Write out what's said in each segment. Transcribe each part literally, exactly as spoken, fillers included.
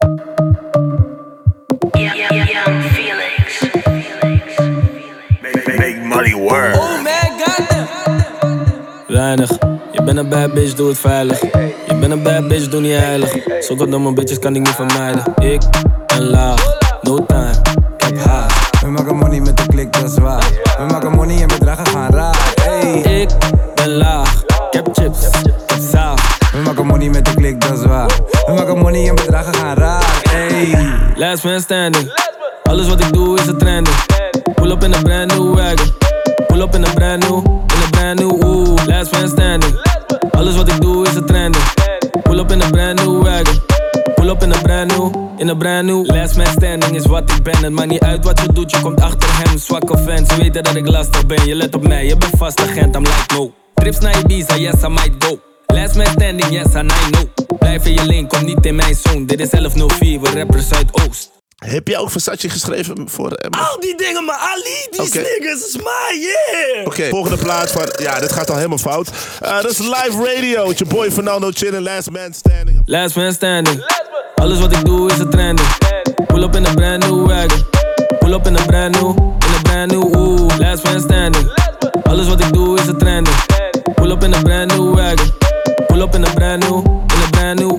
Weinig, je bent een bad bitch, doe het veilig. Je bent een bad bitch, doe niet heilig. Zulke domme bitches kan ik niet vermijden. Ik ben laag, no time, ik heb haast. We maken money met de klik, dat is waar. We maken money en bedragen gaan raar. Hey. Ik ben laag, ik heb chips, ik heb zaal. We maken money met de klik, dat is waar. We maken money en bedragen gaan raar. Hey. Last man standing, alles wat ik doe is een trending. Pull up in a brand new wagon. Pull up in a brand new, in a brand new, ooh. Last man standing, alles wat ik doe is een trending. Pull up in a brand new wagon. Pull up in a brand new, in a brand new. Last man standing is wat ik ben. Het maakt niet uit wat je doet, je komt achter hem. Zwakke fans, ze weten dat ik lastig ben. Je let op mij, je bent vast agent, I'm like no. Trips naar Ibiza, yes I might go. Last man standing, yes and I know. Blijf in je lane, kom niet in mijn zone. Dit is elf nul vier, we rappers Zuidoost. Heb jij ook Versace geschreven voor M F? Al die dingen, maar Ali, die okay. niggas is mij, yeah! Oké, okay, volgende plaat van... Ja, dit gaat al helemaal fout. Uh, dat is Live Radio met je boy Fernando Chin en Last Man Standing. Last Man Standing. Alles wat ik doe is een trending. Pull up in a brand new wagon. Pull up in a brand new, in a brand new, ooh. Last Man Standing. Alles wat ik doe is een trending. Pull up in a brand new wagon. Pull up in a brand new, in a brand new.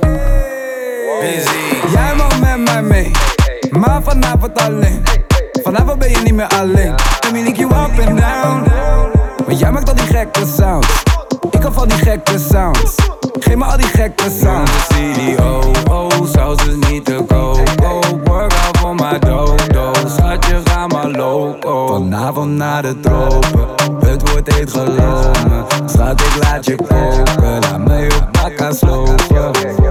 Busy. Jij mag met mij mee, maar vanavond alleen. Vanavond ben je niet meer alleen. Let me link you up and down. Maar jij maakt al die gekke sounds. Ik hou van die gekke sounds. Geef me al die gekke sounds. De C D O, oh, zou ze niet te koop. Oh, work out voor mijn dodo. Schatje, ga maar loco. Vanavond naar de tropen. Het wordt heet geloof me. Schat, ik laat je koken. Laat me je bakka slopen.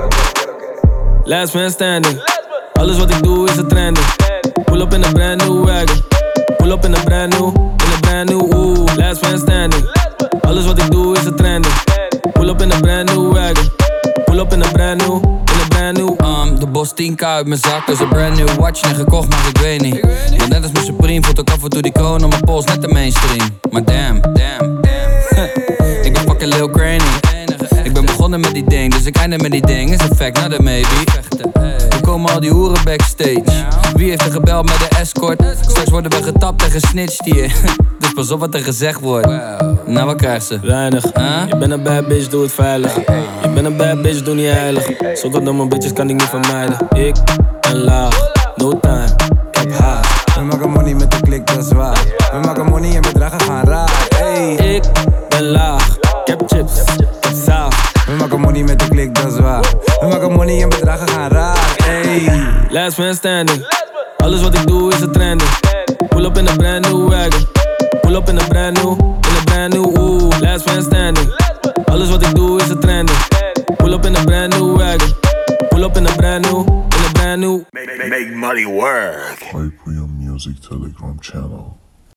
Last man standing. Alles wat ik doe is een trending. Pull up in a brand new wagon. Pull up in a brand new, in a brand new, ooh. Last man standing. Alles wat ik doe is een trending. Pull up in a brand new wagon. Pull up in a brand new, in a brand new. Um, de Bos tien k uit mijn zak, dus een brand new watch net gekocht, maar ik weet niet. Want net als mijn Supreme voelt ik af en toe die kroon op mijn pols, net de mainstream. Maar damn, damn, damn. Ik ben fucking Lil Craney. Ik ben begonnen met die ding, dus ik eindig met die ding. Is een fact, not a maybe. Hoe komen al die hoeren backstage? Wie heeft er gebeld met de escort? Straks worden we getapt en gesnitcht hier. Dus pas op wat er gezegd wordt. Nou, wat krijgt ze? Weinig, huh? Je bent een bad bitch, doe het veilig. Je bent een bad bitch, doe niet heilig. Zulke domme bitches kan ik niet vermijden. Ik ben laag, no time, ik heb haast. We maken money met de klik, dat is waar. We maken money en bedragen gaan raar. Hey. Ik ben laag, ik heb chips, ik heb zaal. We maken money met de klik, dat is waar. We maken money en bedragen gaan raar. Hey. Last man standing. Alles wat ik doe is een trending. Pull up in a brand new wagon. Pull up in a brand new, in a brand new, ooh. Last man standing. Alles wat ik doe is een trending. Pull up in a brand new wagon. Pull up in a brand new, in a brand new. Make, make money work. Hype Real Music Telegram channel.